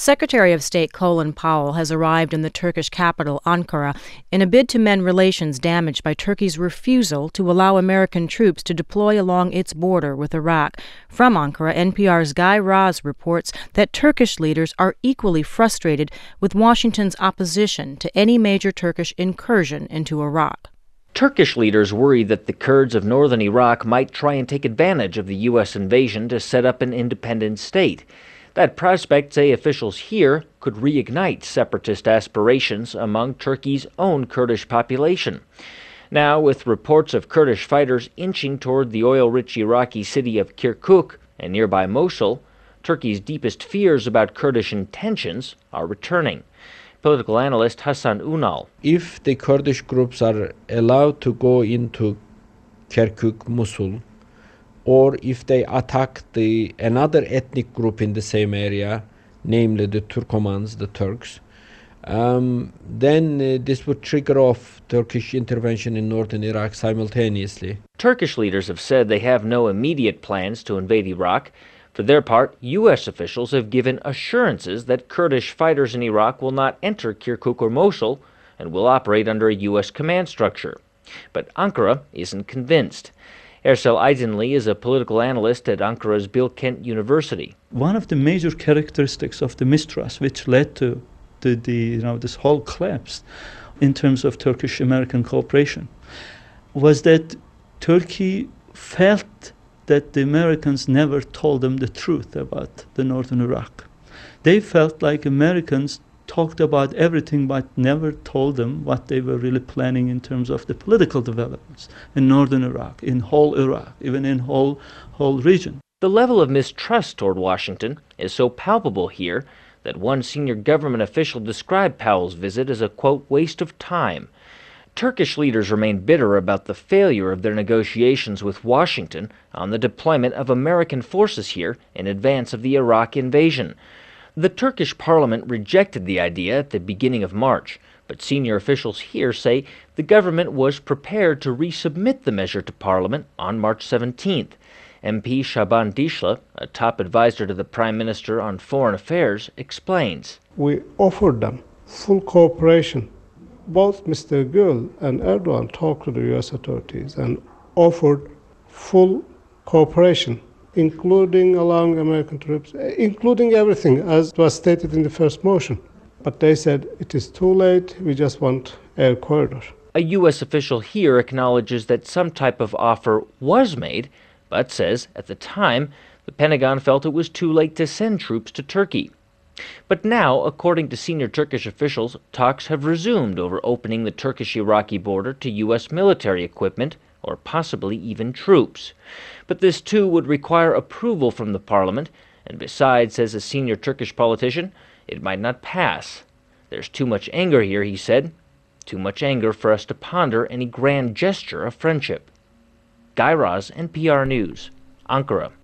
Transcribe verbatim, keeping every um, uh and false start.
Secretary of State Colin Powell has arrived in the Turkish capital, Ankara, in a bid to mend relations damaged by Turkey's refusal to allow American troops to deploy along its border with Iraq. From Ankara, N P R's Guy Raz reports that Turkish leaders are equally frustrated with Washington's opposition to any major Turkish incursion into Iraq. Turkish leaders worry that the Kurds of northern Iraq might try and take advantage of the U S invasion to set up an independent state. That prospect, say officials here, could reignite separatist aspirations among Turkey's own Kurdish population. Now, with reports of Kurdish fighters inching toward the oil-rich Iraqi city of Kirkuk and nearby Mosul, Turkey's deepest fears about Kurdish intentions are returning. Political analyst Hasan Unal. If the Kurdish groups are allowed to go into Kirkuk, Mosul, or if they attack the another ethnic group in the same area, namely the Turkomans, the Turks, um, then uh, this would trigger off Turkish intervention in northern Iraq simultaneously. Turkish leaders have said they have no immediate plans to invade Iraq. For their part, U S officials have given assurances that Kurdish fighters in Iraq will not enter Kirkuk or Mosul and will operate under a U S command structure. But Ankara isn't convinced. Ersel Aydınlı is a political analyst at Ankara's Bilkent University. One of the major characteristics of the mistrust which led to the, the you know this whole collapse in terms of Turkish-American cooperation was that Turkey felt that the Americans never told them the truth about the northern Iraq. They felt like Americans talked about everything but never told them what they were really planning in terms of the political developments in northern Iraq, in whole Iraq, even in whole whole region. The level of mistrust toward Washington is so palpable here that one senior government official described Powell's visit as a, quote, waste of time. Turkish leaders remain bitter about the failure of their negotiations with Washington on the deployment of American forces here in advance of the Iraq invasion. The Turkish parliament rejected the idea at the beginning of March, but senior officials here say the government was prepared to resubmit the measure to parliament on March seventeenth. M P Shaban Dişli, a top advisor to the Prime Minister on Foreign Affairs, explains. We offered them full cooperation. Both Mister Gül and Erdogan talked to the U S authorities and offered full cooperation, including allowing American troops, including everything, as was stated in the first motion. But they said, it is too late, we just want air corridor. A U S official here acknowledges that some type of offer was made, but says at the time the Pentagon felt it was too late to send troops to Turkey. But now, according to senior Turkish officials, talks have resumed over opening the Turkish-Iraqi border to U S military equipment, or possibly even troops. But this too would require approval from the parliament, and besides, says a senior Turkish politician, it might not pass. There's too much anger here, he said, too much anger for us to ponder any grand gesture of friendship. Guy Raz, N P R News, Ankara.